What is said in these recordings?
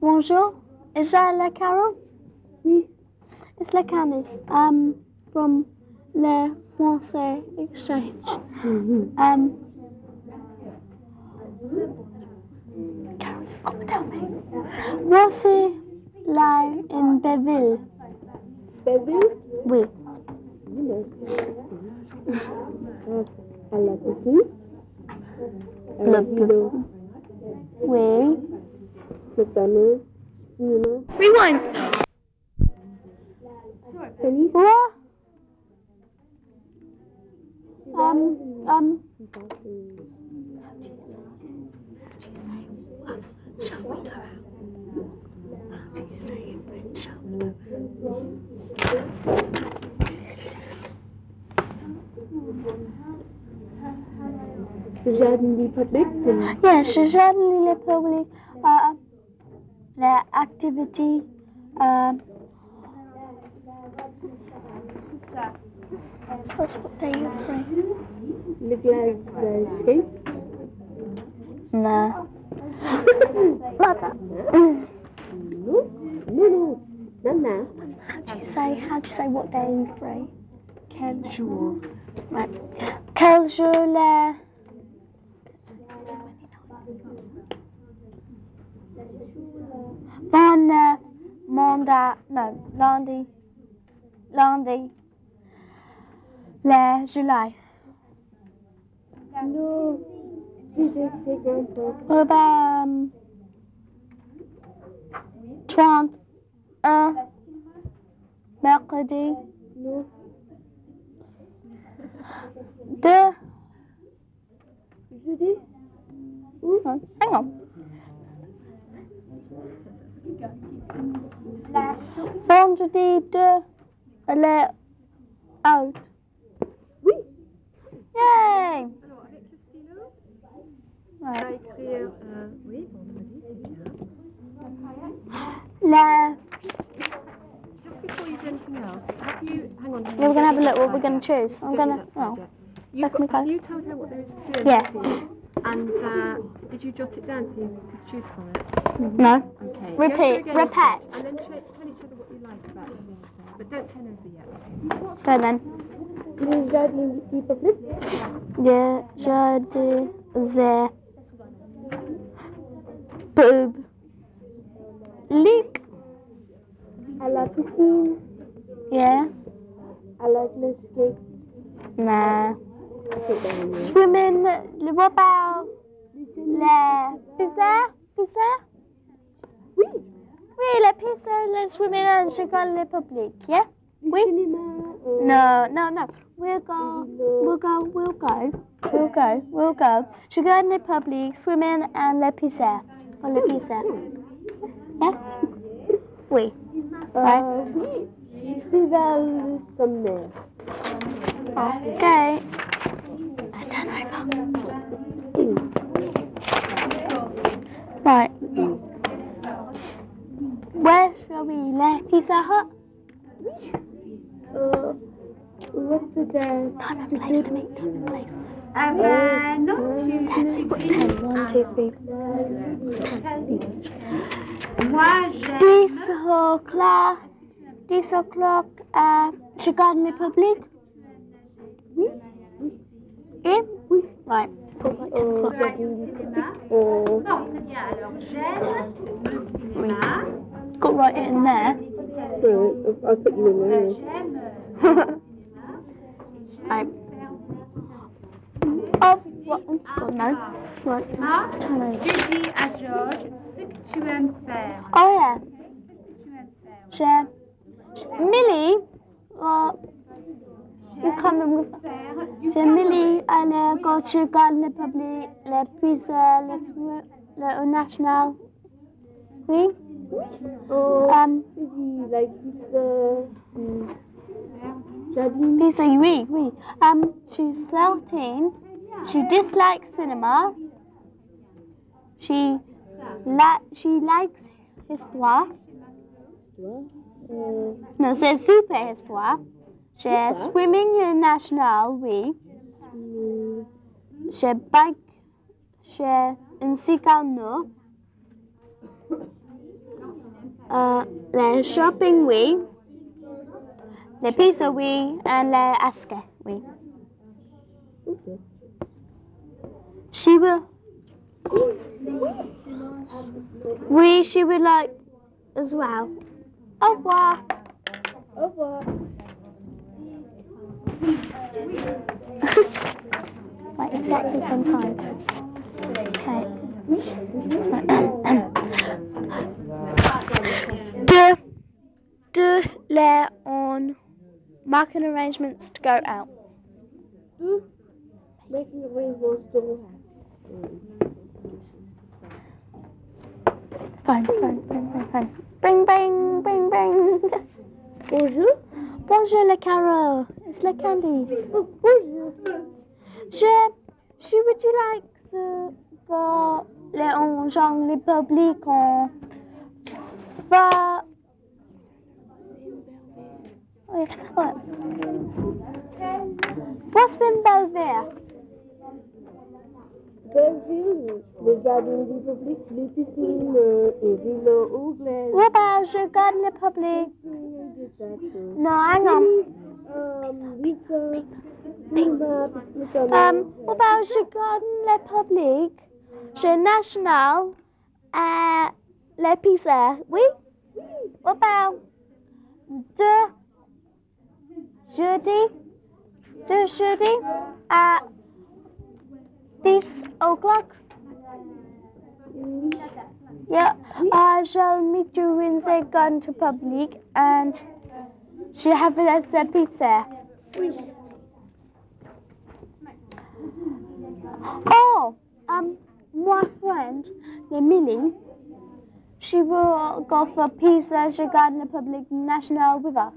Bonjour. Is that La Carole? Oui. It's La Candice. From Le Français Exchange. Carole, you've got to tell me. What's it like in Belleville? Belleville? Oui. À la piscine. Le bleu. Oui. Le panneau. Cinéma. Rewind. Tennis. What? Shall we go out? How do you say it in French? Shall we go Le jardin public. Yeah, je jardin le public. L'activité. That's what they bring. Le glacier. No. No. Nana. How do you say what day are free? Quel jour? Right. Quel jour le... Lundi. Le July. No. C'est grand-père. What about 31 mercredi? No. 2 Jeudi? hang on. Vendredi 2 le out. Oui. Yay! Alors, avec le stylo, on Right. va écrire, oui, vendredi, c'est bien. Le... Just before you do anything else, have you, hang on. Yeah, we're gonna have a look what we're gonna choose. I'm gonna... Oh. Have you told her what there is to do? Yeah. And did you jot it down so you could choose from it? No. Okay. Repeat. Go through again Repeat. And then tell each other what you like about the things there. But don't turn over yet. Go then. Le jardin public. Yeah, jardin the boob. Leak. À la piscine. Yeah. À la glacier. Nah. Swimming. What about le pizza? Oui. Oui, le pizza, le swimming and Chicago Republic. Yeah. Le cinéma. No. We'll go. Chicago Republic, swimming and le pizza. Or le pizza. Yeah. Oui. Right. Oui. C'est vers le sommet. Okay. Turn over. Right. Where shall we? Le Pizza Hut? What's the time? Time and place to meet. Time and place. Not too. Put 10. 1, 2, 3. 10 o'clock, Chicago Republic. In? Right. Put like 10 o'clock. Got right it in there. I'll put you in there. Right. Oh, what? Oh, no. Right. Turn over. J'ai dit à Georges ce que tu aimes faire. Oh, yeah. Ce que tu aimes faire. Millie, you coming with Millie, elle go to Garden Republic, le pizza, le national. Oui? Like pizza, jardin. Pizza, oui. She's 13. She dislikes cinema. She likes histoire. No, c'est super histoire. J'ai swimming national, oui. J'ai bike, j'ai un cycle. le shopping, oui. Le pizza, oui. And le aske, oui. Okay. She will. Oui, she would like as well. Au revoir. Au revoir. Like exactly sometimes. Okay. De l'air on marking arrangements to go out. Making arrangements to go out. Phone. Bing, bing, bing, bing. Bonjour. Bonjour, le carreau. It's le candies. Oh, bonjour. Would you like to go en genre le public en va. Ouais. What's in Belvedere? Belleville, le jardin du public, les piscines et villes anglaises. What about je garde le public? No, hang on. What about je garde le public? Je national le pizza. Oui? What about jeudi at 10 o'clock? Yeah, I shall meet you in the garden public and she have it as a pizza. Oh, my friend, Emily, she will go for pizza, she garden public national with us.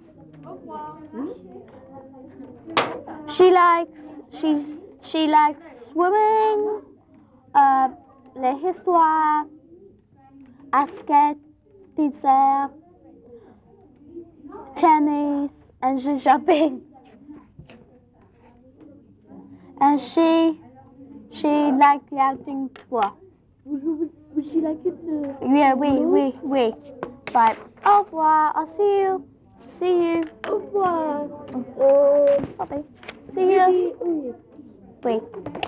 She likes swimming, l'histoire, basket, pizza, tennis, and she's shopping. And she likes the outing tour. Would she like it? Yeah, we. Right. Au revoir. I'll see you. Au revoir. Bye. See you. Oui. Wait.